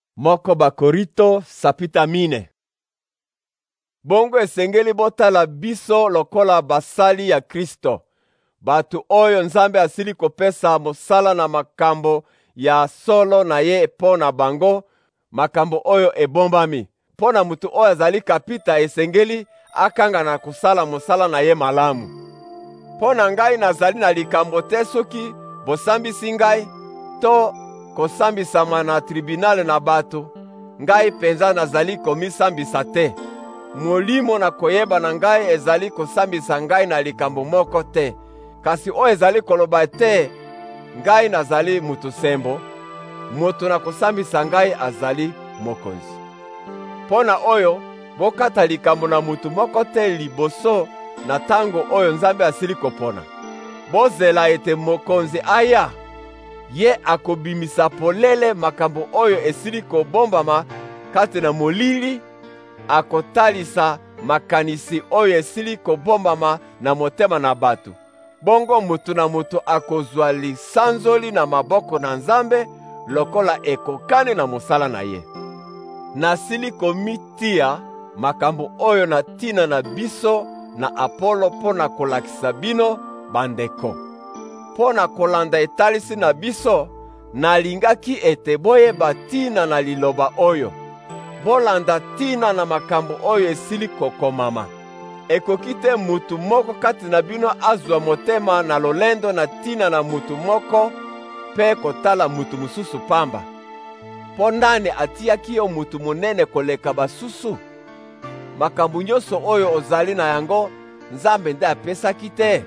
Moko Bakorito sapita mine. Bongo esengeli botala biso lokola basali ya Kristo, batu oyo Nzambe asili kopesa mosala na makambo ya solo na ye pona bango, makambo oyo ebombami. Pona mutu oyo azali kapita esengeli akanga na kusala mosala na ye malamu. Pona ngai nazali na likambo te soki bosambisi ngai to kosambisama na tribunale na bato, ngai penza nazali komisambisa te. Molimo na koyeba na ngai ezali kosambisa ngai na likambo moko te, kasi oyo ezali koloba te ngai nazali mutu sembo, moto na kosambisa ngai azali mokonzi. Pona oyo bokata likambo na mutu moko te liboso na tango oyo Nzambe asili kopona. Bozela ete mokonzi aya, ye akobimisa polele makambo oyo esili kobombama kati na molili, akotalisa makanisi oyo esili kobombama na motema na bato. Bongo mutu na mutu akozwa lisanzoli na maboko na Nzambe lokola ekokani na mosala na ye. Nasili komitia makambo oyo na tina na biso na Apolo pona kolakisa bino bandeko. Pona kolanda etalisi na biso, nalingaki ete boyeba tina na liloba oyo. Bolanda tina na makambo oyo esili kokomama. Ekoki te mutu moko kati na bino azwa motema na lolendo na tina na mutu moko pe kotala mutu mususu pamba. Po ndani atiaki yo mutu monene koleka basusu? Makambo nyonso oyo ozali na yango, Nzambe nde apesaki te.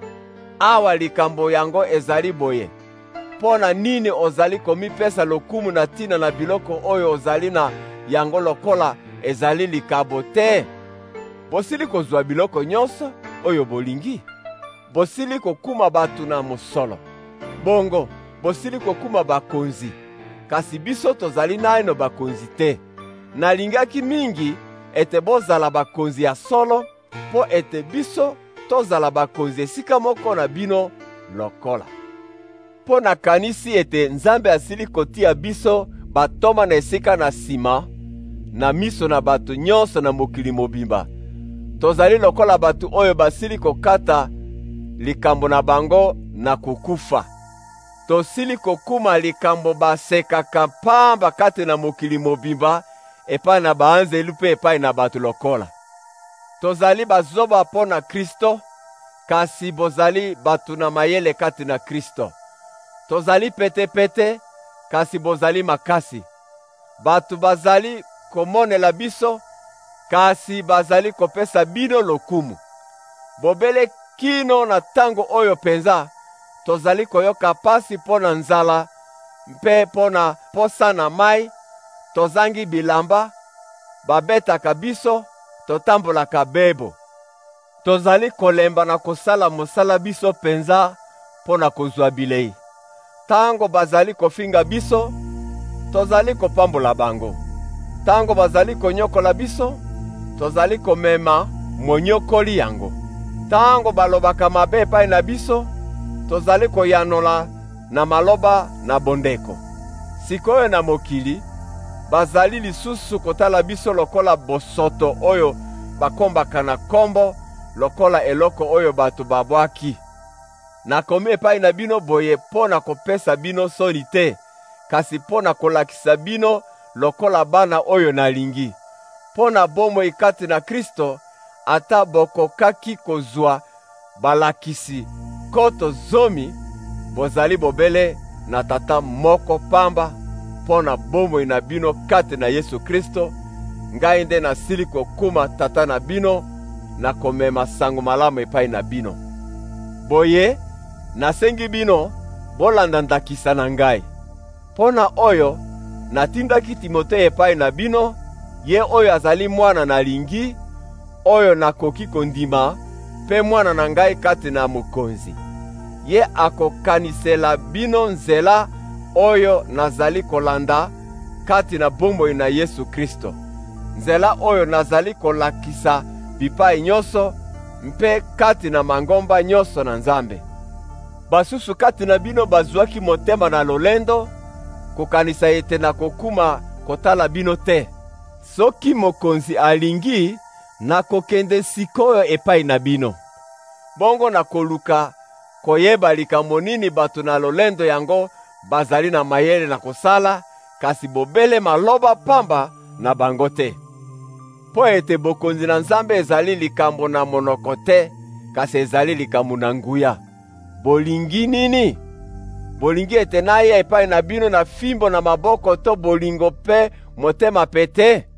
Awa likambo yango ezali boye. Pona nini ozali komipesa lokumu na tina na biloko oyo ozali na yango lokola ezali likabo te? Bosili kozwa biloko nyonso oyo bolingi. Bosili kokuma batu na mosolo. Bongo bosili kokuma bakonzi, kasi biso tozali naino bakonzi te. Nalingaki mingi ete bozala bakonzi ya solo, po ete biso tozala bakonzi esika moko na bino lokola. Po nakanisi ete Nzambe asili kotia biso batoma na esika na sima, na miso na bato nyonso na mokili mobimba. Tozali lokola batu oyo basili kokata likambo na bango na kukufa. Tosili kokuma likambo basekaka pamba kati na mokili mobimba, epai na baanzelu pe epai na batu lokola. Tozali bazoba po na Kristo, kasi bozali batu na mayele kati na Kristo. Tozali pete-pete, kasi bozali makasi. Batu bazali komonela biso, kasi bazali kopesa bino lokumu. Bobele kino na tango oyo penza, tozali koyoka pasi pona nzala, mpe pona posa na mai, tozangi bilamba, babetaka biso, totambolaka bebo. Tozali kolemba na kosala mosala biso penza pona kozwa bilei. Tango bazali kofinga biso, tozali kopambola bango. Tango bazali konyokola biso, tozali komema monyokoli yango. Tango balobaka mabe epai na biso, tozali koyanola na maloba na bondeko. Sikoyo na mokili, bazali lisusu kotala biso lokola bosoto oyo bakombaka na kombo, lokola eloko oyo bato babwaki. Nakomi epai na bino boye pona kopesa bino soni te, kasi pona kolakisa bino lokola bana oyo nalingi. Pona bomoi kati na Kristo, ata bokokaki kozwa balakisi koto zomi, bozali bobele na tata moko pamba. Pona bomoi na bino kati na Yesu Kristo, ngai nde nasili kokuma tata na bino na komema sango malamu epai na bino. Boye, nasengi bino bolanda ndakisa na ngai. Pona oyo, natindaki Timote epai na bino, ye oyo azali mwana nalingi, oyo nakoki kondima, pe mwana na ngai kati na mokonzi. Ye akokanisela bino nzela oyo nazali kolanda kati na bomoi na Yesu Kristo. Nzela oyo nazali kolakisa bipai nyonso, mpe kati na mangomba nyonso na Nzambe. Basusu kati na bino bazwaki motema na lolendo, kokanisa ete na kokuma kotala bino te. Soki mokonzi alingi, nakokende sikoyo epai na bino. Bongo nakoluka koyeba likambo nini bato na lolendo yango bazali na mayele na kosala, kasi bobele maloba pamba na bango te. Po ete bokonzi na Nzambe ezali likambo na monoko te, kasi ezali likambo na nguya. Bolingi nini? Bolingi ete naya epai na bino na fimbo na maboko to bolingo pe motema pete?